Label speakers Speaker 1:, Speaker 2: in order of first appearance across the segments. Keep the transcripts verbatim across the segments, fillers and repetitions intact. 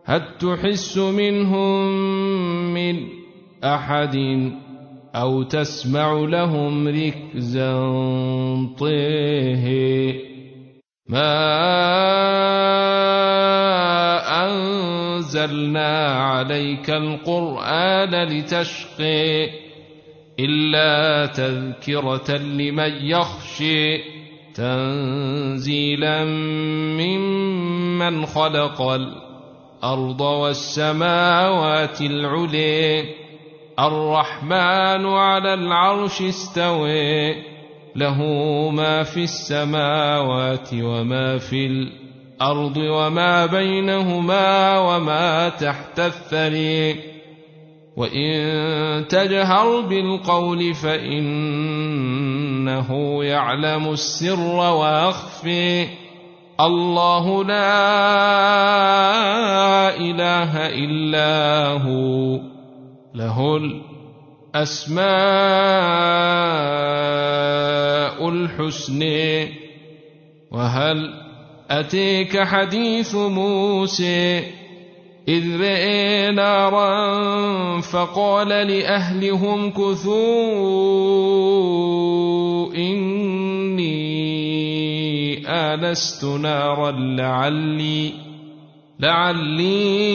Speaker 1: هل تحس منهم من أحد أو تسمع لهم ركزا طيه ما أنزلنا عليك القرآن لتشقي إلا تذكرة لمن يخشي تنزيلا ممن خلق الأرض والسماوات العلي الرحمن على العرش استوى له ما في السماوات وما في الأرض وما بينهما وما تحت الثري وإن تجهر بالقول فإنه يعلم السر وأخفي الله لا إله إلا هو له الأسماء الحسنى وهل أتيك حديث موسى إذ رأى نارا فقال لأهلهم كثوا إني آنست نارا لعلي لعلي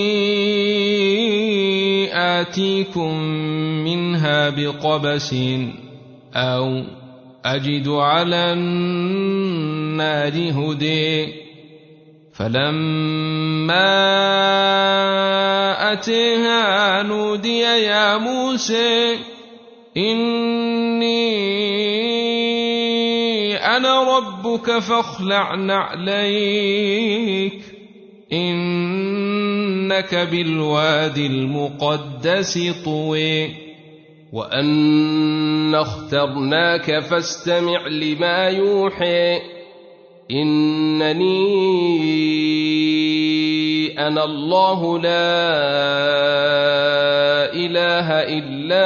Speaker 1: آتيكم منها بقبس أو أجد على النار هدى فلما أتيها نودي يا موسى إني أنا ربك فاخلع نعليك إنك بالوادي المقدس طوي وأنا اخترناك فاستمع لما يوحي إنني أنا الله لا إله إلا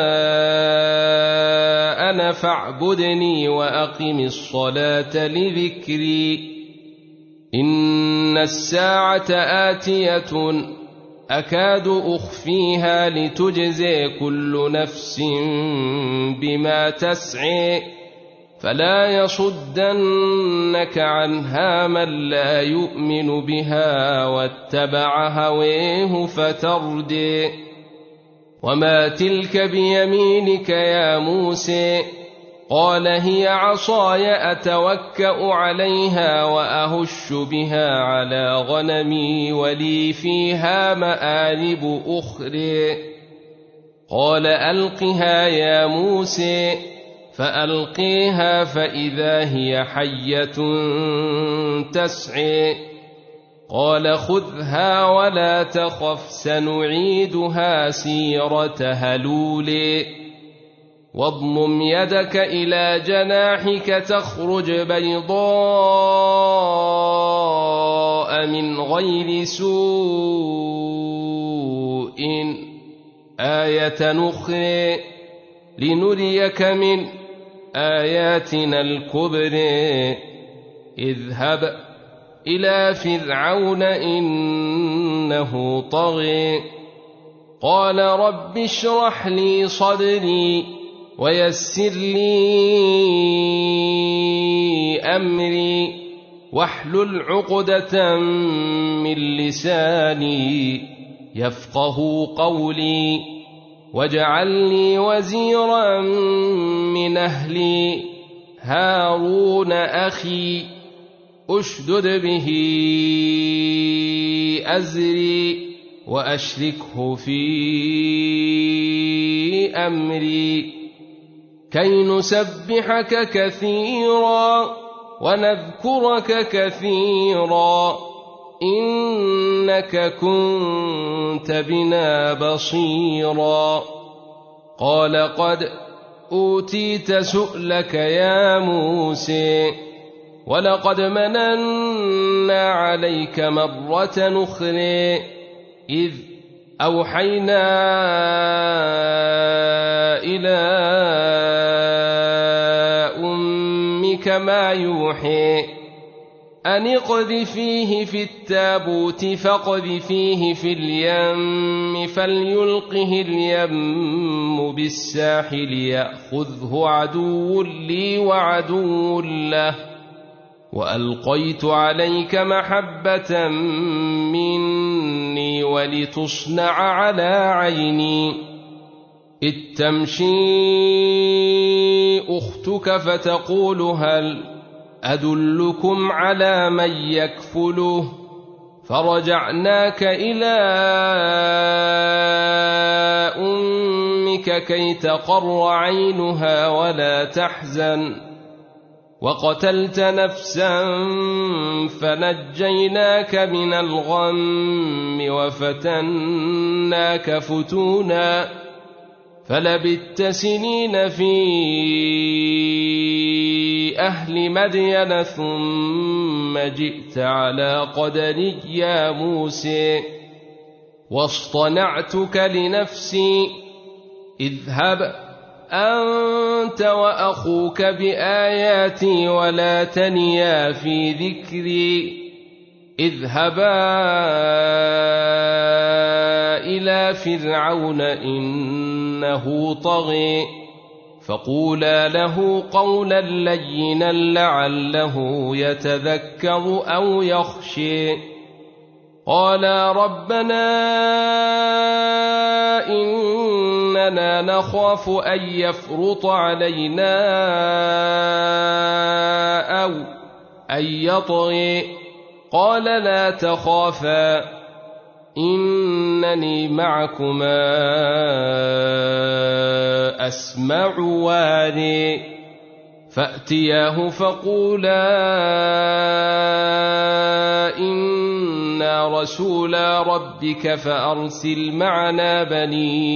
Speaker 1: أنا فاعبدني وأقم الصلاة لذكري إن الساعة آتية أكاد أخفيها لتجزي كل نفس بما تسعي فلا يصدنك عنها من لا يؤمن بها واتبع هويه فتردي وما تلك بيمينك يا موسى قال هي عصاي أتوكأ عليها وأهش بها على غنمي ولي فيها مآرب أخرى قال ألقها يا موسى فألقيها فإذا هي حية تسعي قال خذها ولا تخف سنعيدها سيرتها الأولى واضمم يدك إلى جناحك تخرج بيضاء من غير سوء آية أخرى لنريك من آياتنا الكبرى اذهب إلى فرعون إنه طغى قال رب اشرح لي صدري ويسر لي أمري واحلل عقدة من لساني يفقه قولي واجعل لي وزيرا من أهلي هارون أخي أشدد به أزري وأشركه في أمري كي نسبحك كثيرا ونذكرك كثيرا إنك كنت بنا بصيرا قال قد أوتيت سؤلك يا موسى ولقد مننا عليك مرة أخرى إذ أوحينا إلى أمك ما يوحي أن اقذفيه في التابوت فاقذفيه في اليم فليلقه اليم بالساحل يأخذه عدو لي وعدو له وألقيت عليك محبة مني ولتصنع على عيني إذ تمشي أختك فتقول هل أدلكم على من يكفله فرجعناك إلى أمك كي تقر عينها ولا تحزن وقتلت نفسا فنجيناك من الغم وفتناك فتونا فلبثت سنين في أهل مدين ثم جئت على قدري يا موسى واصطنعتك لنفسي اذهب أنت وأخوك بآياتي ولا تنيا في ذكري اذهبا إلى فرعون إنه طغي فقولا له قولا لينا لعله يتذكر أو يخشي قالا ربنا إننا نخاف أن يفرط علينا أو أن يطغي قال لا تخافا إنني معكما أسمع واري فأتياه فقولا إنا رسولا ربك فأرسل معنا بني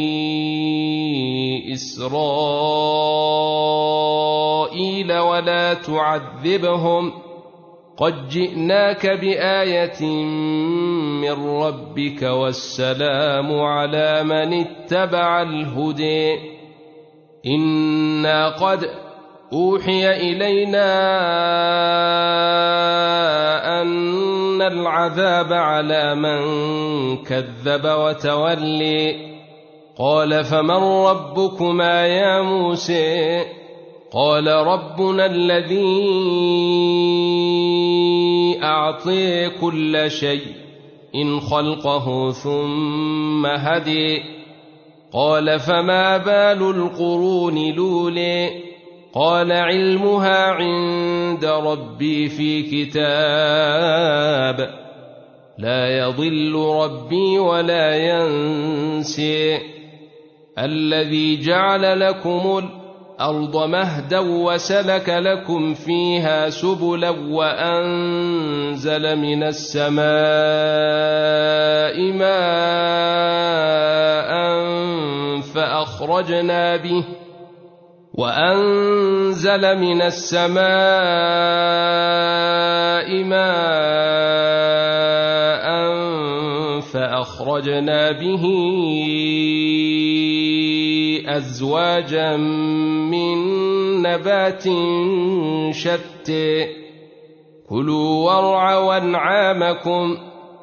Speaker 1: إسرائيل ولا تعذبهم قد جئناك بآية من ربك والسلام على من اتبع الهدى إنا قد أوحي إلينا أن العذاب على من كذب وتولي قال فمن ربكما يا موسى قال ربنا الذي أعطي كل شيء إن خلقه ثم هدي قال فما بال القرون لولي قال علمها عند ربي في كتاب لا يضل ربي ولا ينسي الذي جعل لكم الأرض مهدا وسلك لكم فيها سبلا وأنزل من السماء ماء فأخرجنا به وأنزل من السماء ماء فأخرجنا به أزواجا من نبات شتى كلوا وارعوا أنعامكم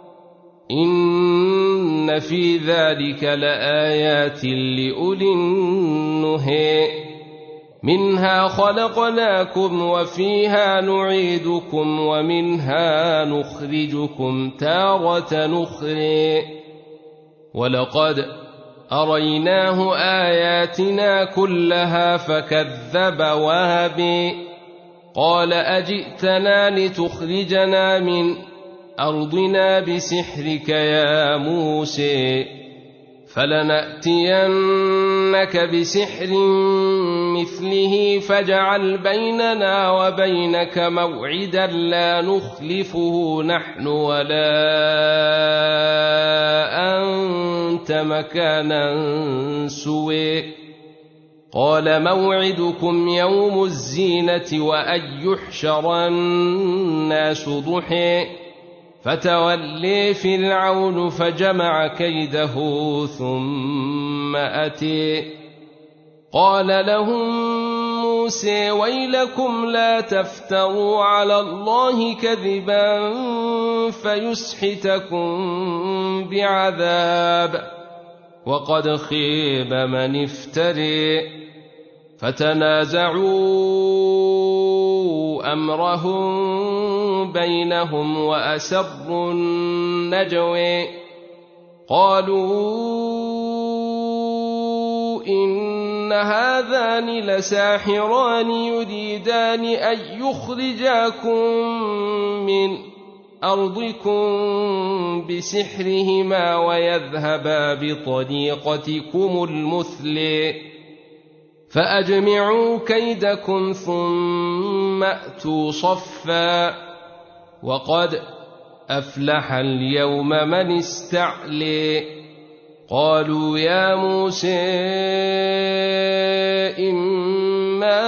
Speaker 1: إن في ذلك لآيات لأولي النهي منها خلقناكم وفيها نعيدكم ومنها نخرجكم تارة نخرى ولقد أريناه آياتنا كلها فكذب وابى قال أجئتنا لتخرجنا من أرضنا بسحرك يا موسى فلنأتينك بسحر مثله فاجعل بيننا وبينك موعدا لا نخلفه نحن ولا أنت مكانا سوى قال موعدكم يوم الزينة وأن يحشر الناس ضحى فتولي فرعون فجمع كيده ثم أتي قال لهم موسى ويلكم لا تفتروا على الله كذبا فيسحتكم بعذاب وقد خيب من افتري فتنازعوا أمرهم بينهم وأسروا النجوى قالوا إن هذان لساحران يريدان أن يخرجاكم من أرضكم بسحرهما ويذهبا بطريقتكم المثلى فأجمعوا كيدكم ثم أتوا صفا وقد أفلح اليوم من استعلي قالوا يا موسى إما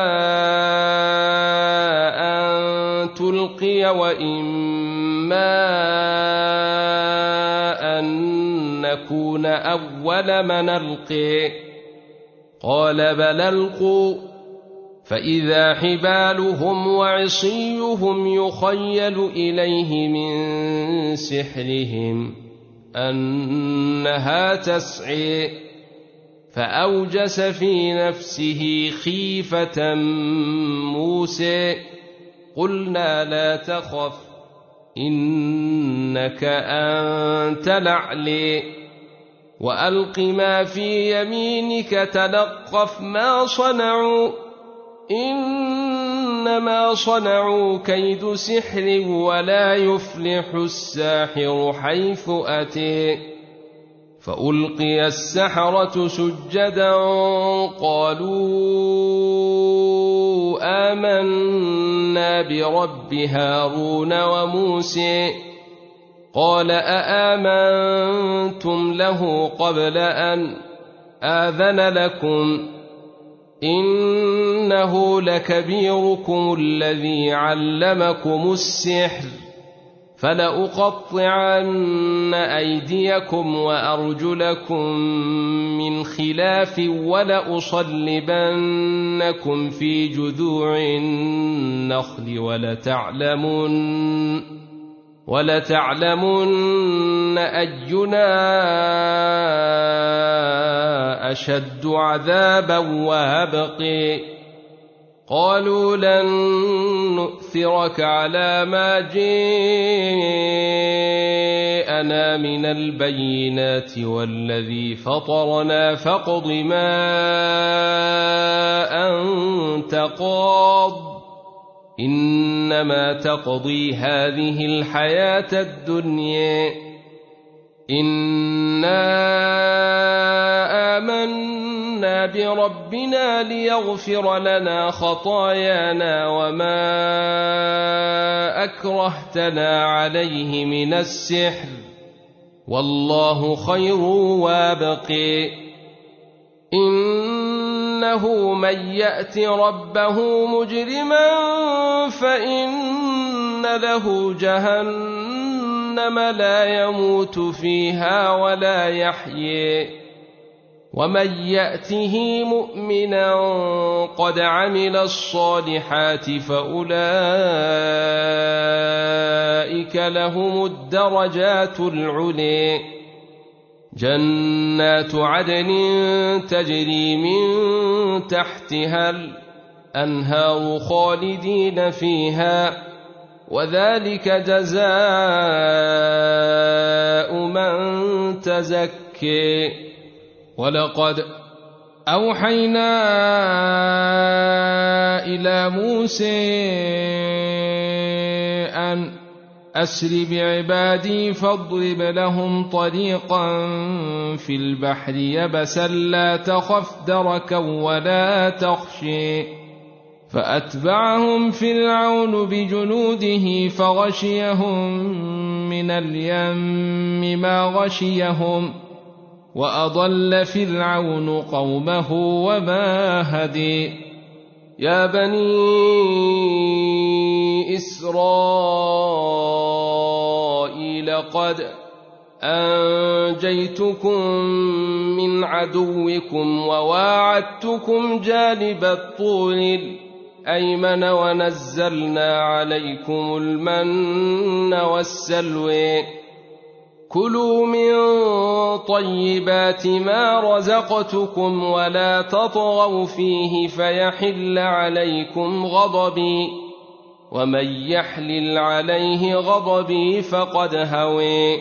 Speaker 1: أن تلقي وإما أن نكون أول من ألقي قال بل ألقوا فإذا حبالهم وعصيهم يخيل إليه من سحرهم أنها تسعي فأوجس في نفسه خيفة موسى قلنا لا تخف إنك أنت الأعلى وألق ما في يمينك تلقف ما صنعوا إنما صنعوا كيد سحر ولا يفلح الساحر حيث أتي فألقي السحرة سجدا قالوا آمنا برب هارون وموسى قال أآمنتم له قبل أن آذن لكم إنه لكبيركم الذي علمكم السحر فلأقطعن أيديكم وأرجلكم من خلاف ولأصلبنكم في جذوع النخل ولتعلمن ولتعلمن أينا أشد عذابا وأبقي قالوا لن نؤثرك على ما جاءنا من البينات والذي فطرنا فاقض ما أنت قاض إنما تقضي هذه الحياة الدنيا إنا آمنا بربنا ليغفر لنا خطايانا وما أكرهتنا عليه من السحر والله خير وابقي إنه من يأت ربه مجرما فإن له جهنم لا يموت فيها ولا يحيي ومن يأته مؤمنا قد عمل الصالحات فأولئك لهم الدرجات العلي جنات عدن تجري من تحتها الأنهار خالدين فيها وذلك جزاء من تزكي ولقد أوحينا إلى موسى أن أسر بعبادي فاضرب لهم طريقا في البحر يبسا لا تخف دركا ولا تخشي فأتبعهم فرعون بجنوده فغشيهم من اليم ما غشيهم وأضل فرعون قومه وما هدي يا بني إسرائيل قد أنجاكم أنجيتكم من عدوكم وواعدتكم جانب الطور الأيمن ونزلنا عليكم المن والسلوى كلوا من طيبات ما رزقتكم ولا تطغوا فيه فيحل عليكم غضبي ومن يحلل عليه غضبي فقد هوى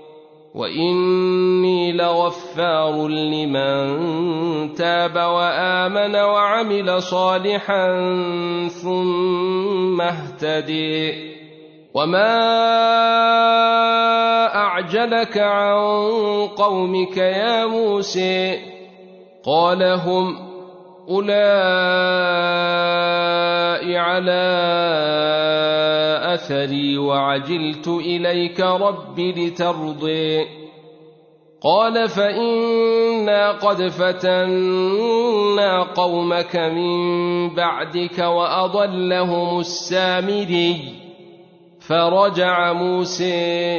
Speaker 1: وإني لغفار لمن تاب وآمن وعمل صالحا ثم اهتدي وما أعجلك عن قومك يا موسى قال هم أولئك على أثري وعجلت إليك رب لترضي قال فإنا قد فتنا قومك من بعدك وأضلهم السامري فرجع موسى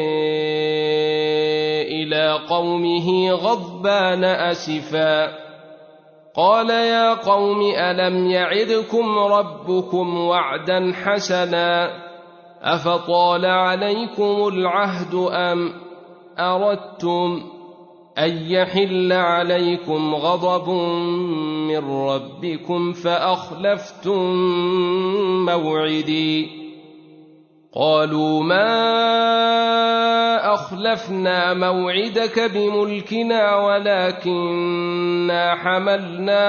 Speaker 1: إلى قومه غضبان أسفا قال يا قوم ألم يعدكم ربكم وعدا حسنا أفطال عليكم العهد أم أردتم أن يحل عليكم غضب من ربكم فأخلفتم موعدي قالوا ما أخلفنا موعدك بملكنا ولكننا حملنا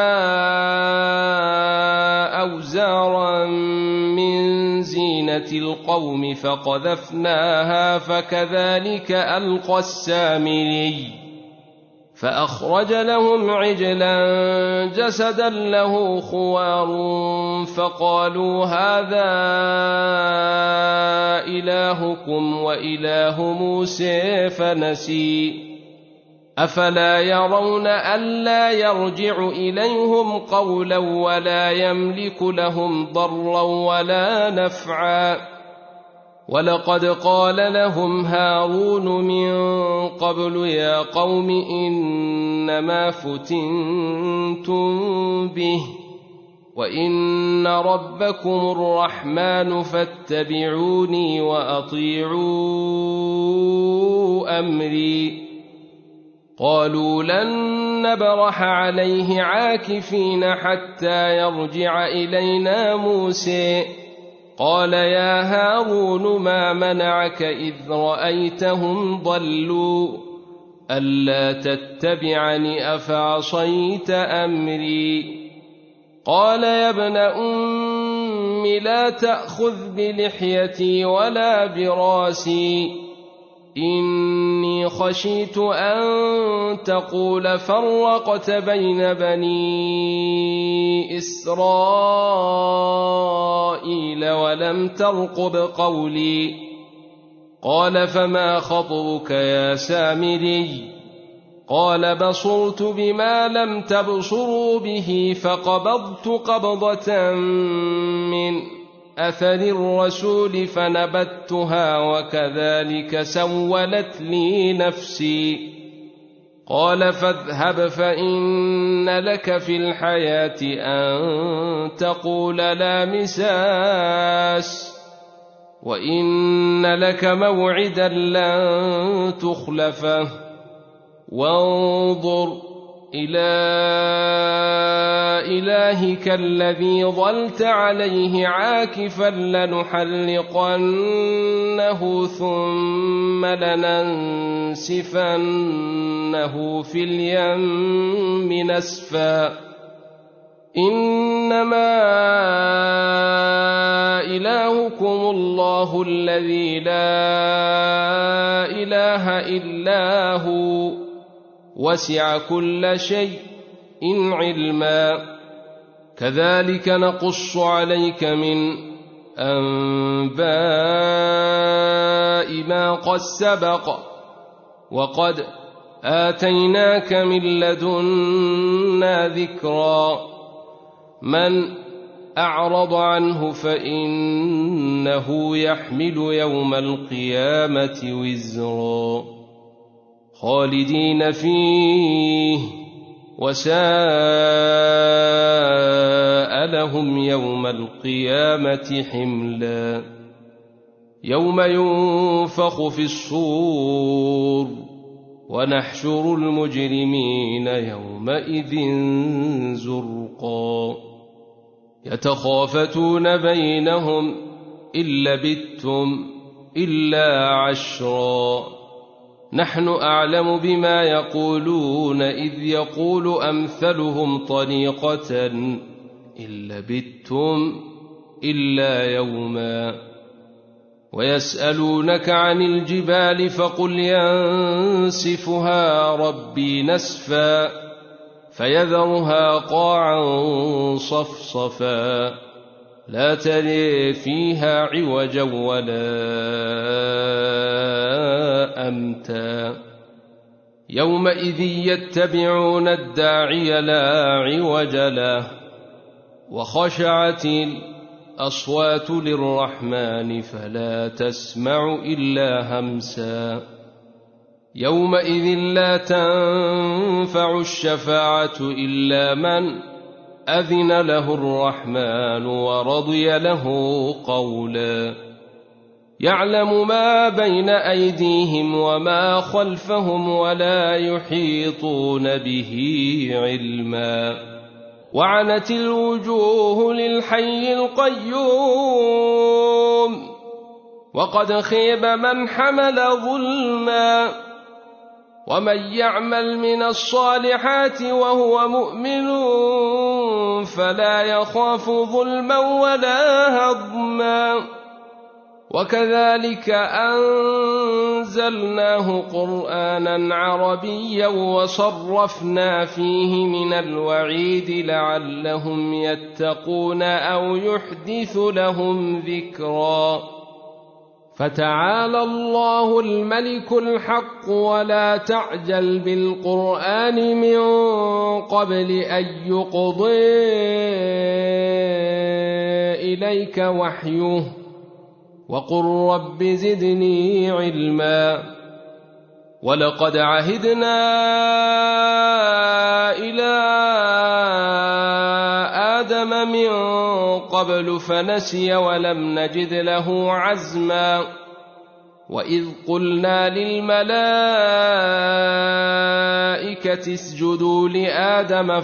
Speaker 1: أوزارا من زينة القوم فقذفناها فكذلك ألقى السامري فأخرج لهم عجلا جسدا له خوار فقالوا هذا إلهكم وإله موسى فنسي أفلا يرون ألا يرجع إليهم قولا ولا يملك لهم ضرا ولا نفعا ولقد قال لهم هارون من قبل يا قوم إنما فتنتم به وإن ربكم الرحمن فاتبعوني وأطيعوا أمري قالوا لن نبرح عليه عاكفين حتى يرجع إلينا موسى قال يا هارون ما منعك إذ رأيتهم ضلوا ألا تتبعني أفعصيت أمري قال يا ابن أم لا تأخذ بلحيتي ولا براسي إني خشيت أن تقول فرقت بين بني إسرائيل ولم ترقب قولي قال فما خطبك يا سامري قال بصرت بما لم تبصروا به فقبضت قبضة من أثر الرسول فنبتها وكذلك سولت لي نفسي قال فاذهب فإن لك في الحياة أن تقول لا مساس وإن لك موعدا لن تخلفه وانظر إلى إلهك الذي ظلت عليه عاكفا لنحلقنه ثم لننسفنه في اليم نسفا إنما إلهكم الله الذي لا إله إلا هو وسع كل شيء علما كذلك نقص عليك من أنباء ما قد سبق وقد آتيناك من لدنا ذكرا من أعرض عنه فإنه يحمل يوم القيامة وزرا خالدين فيه وساء لهم يوم القيامة حملا يوم ينفخ في الصور ونحشر المجرمين يومئذ زرقا يتخافتون بينهم إن لبثتم إلا عشرا نحن أعلم بما يقولون إذ يقول أمثلهم طريقة إن لبثتم إلا يوما ويسألونك عن الجبال فقل ينسفها ربي نسفا فيذرها قاعا صفصفا لا ترى فيها عوجا ولا أمتا يومئذ يتبعون الداعي لا عوج له وخشعت الأصوات للرحمن فلا تسمع إلا همسا يومئذ لا تنفع الشفاعة إلا من أذن له الرحمن ورضي له قولا يعلم ما بين أيديهم وما خلفهم ولا يحيطون به علما وعنت الوجوه للحي القيوم وقد خيب من حمل ظلما ومن يعمل من الصالحات وهو مؤمن فلا يخاف ظلما ولا هضما وكذلك أنزلناه قرآنا عربيا وصرفنا فيه من الوعيد لعلهم يتقون أو يحدث لهم ذكرا فتعالى الله الملك الحق ولا تعجل بالقرآن من قبل أن يقضي إليك وحيه وقل رب زدني علما ولقد عهدنا إلى آدم من قبل فنسي ولم نجد له عزما وإذ قلنا للملائكة اسجدوا لآدم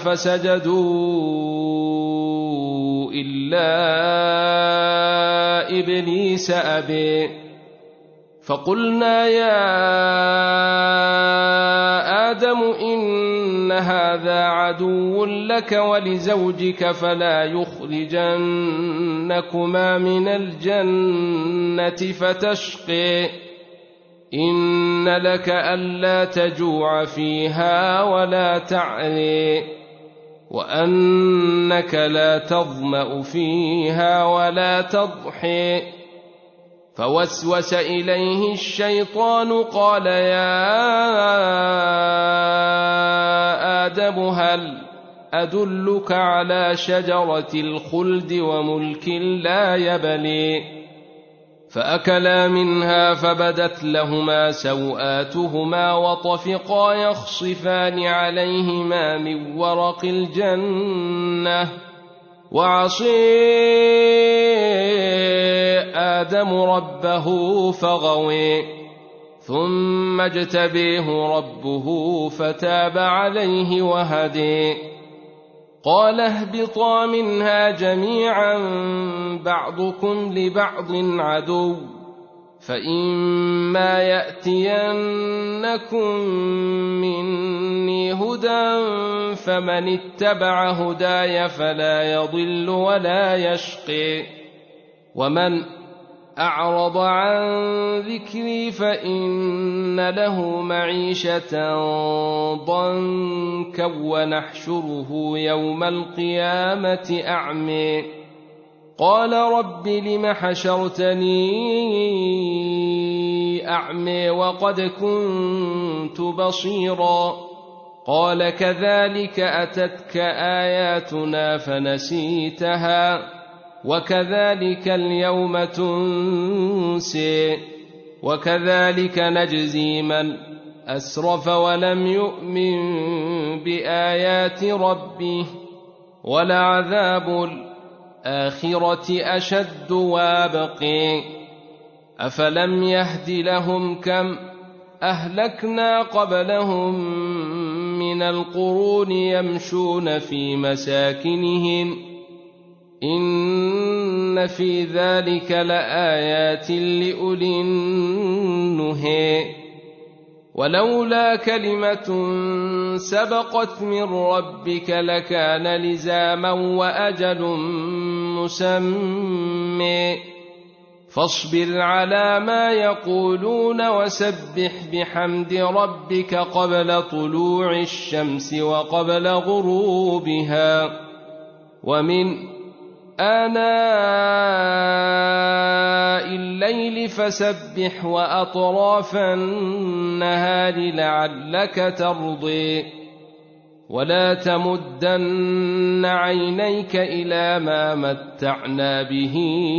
Speaker 1: فسجدوا إلا إبليس أبي فقلنا يا آدم إن هذا عدو لك ولزوجك فلا يخرجنكما من الجنة فتشقي إن لك ألا تجوع فيها ولا تعري وأنك لا تظمأ فيها ولا تضحي فوسوس إليه الشيطان قال يا آدم هل أدلك على شجرة الخلد وملك لا يبلي فأكلا منها فبدت لهما سوآتهما وطفقا يخصفان عليهما من ورق الجنة وعصي آدم ربه فغوي ثم اجتبيه ربه فتاب عليه وهدي قال اهبطا منها جميعا بعضكم لبعض عدو فإما يأتينكم مني هدى فمن اتبع هداي فلا يضل ولا يشقي ومن أعرض عن ذكري فإن له معيشة ضنكا ونحشره يوم القيامة أعمي قال رب لم حشرتني أعمي وقد كنت بصيرا قال كذلك أتتك آياتنا فنسيتها وكذلك اليوم تنسي وكذلك نجزي من أسرف ولم يؤمن بآيات ربه ولعذاب الآخرة أشد وابقي أفلم يهد لهم كم أهلكنا قبلهم من القرون يمشون في مساكنهم إن في ذلك لآيات لأولي النهي ولولا كلمة سبقت من ربك لكان لزاما وأجل مسمى فاصبر على ما يقولون وسبح بحمد ربك قبل طلوع الشمس وقبل غروبها ومن آناء الليل فسبح وأطراف النهار لعلك ترضي ولا تمدن عينيك إلى ما متعنا به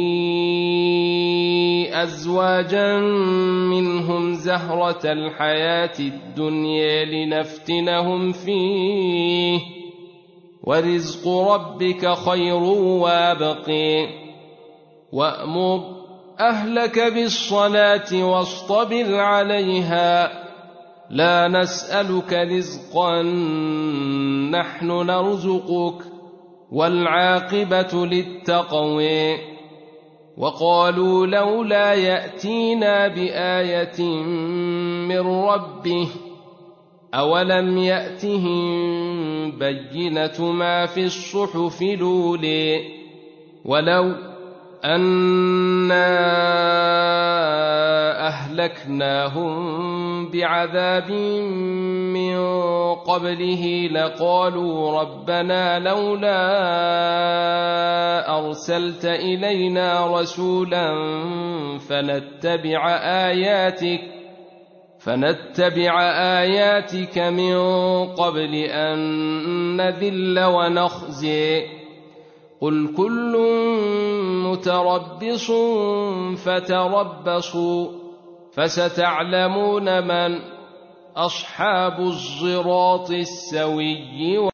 Speaker 1: أزواجا منهم زهرة الحياة الدنيا لنفتنهم فيه ورزق ربك خير وابقي وأمر أهلك بالصلاة واصطبر عليها لا نسألك رزقا نحن نرزقك والعاقبة للتقوى وقالوا لولا يأتينا بآية من ربه أولم يأتهم بينة ما في الصحف الأولى ولو أنا أهلكناهم بعذاب من قبله لقالوا ربنا لولا أرسلت إلينا رسولا فنتبع آياتك فنتبع آياتك من قبل أن نذل ونخزي قل كل متربص فتربصوا فستعلمون من أصحاب الصراط السوي